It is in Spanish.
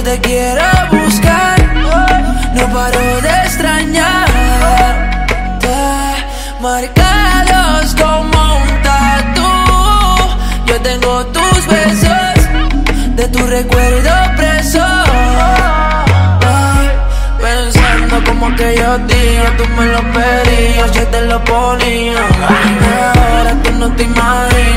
te quiero buscar, no paro de extrañarte, marcados como un tatú. Yo tengo tus besos, de tu recuerdo preso. Ay, pensando como aquellos días, tú me lo pedías, yo te lo ponía. Ahora tú no te imaginas